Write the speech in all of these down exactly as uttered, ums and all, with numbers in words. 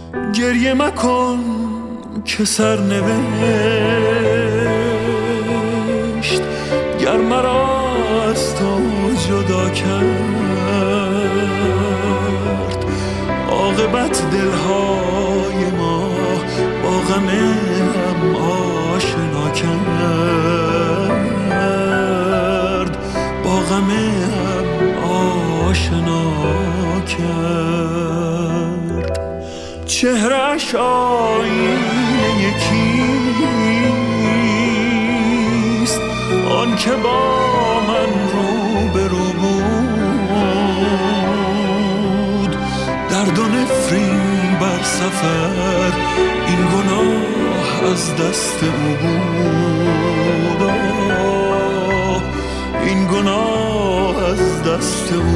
گریه مکن که سر نوشت گر مرا از تو جدا کرد. عاقبت دلهای ما با غم هم آشنا کرد، با غم هم آشنا کرد. چهره‌اش آینه یکیست، آن که با من روبرو بود. درد و نفرین بر سفر این گناه از دست او بود، این گناه از دست او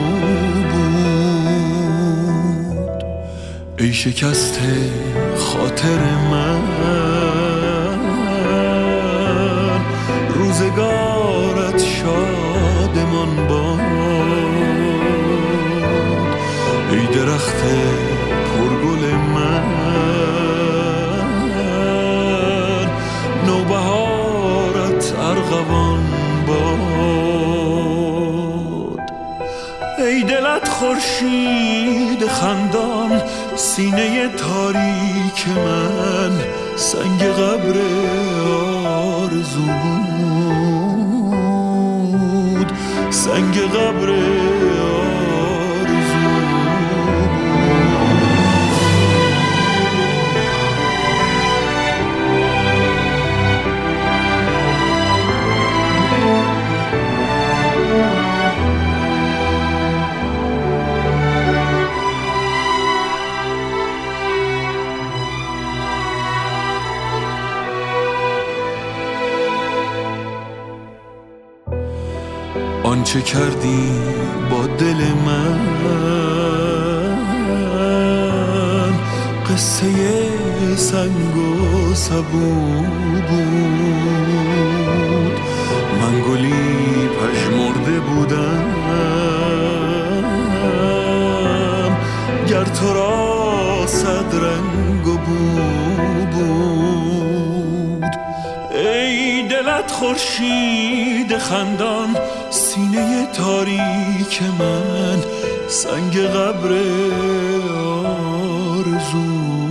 بود. ای شکسته خاطر من، روزگارت شادمان باد. ای درخت پرگل من، نوبهارت ارغوان باد. ای دلت خورشید خندان، سینه تاریک من سنگ قبر آرزو بود، سنگ قبر آنچه کردی با دل من قصه سنگ و سبو بود. من گلی پژمرده بودم گر تو را صد رنگ و بو بود. ای دلت خورشید خندان، سینه تاریک من سنگ قبر آرزو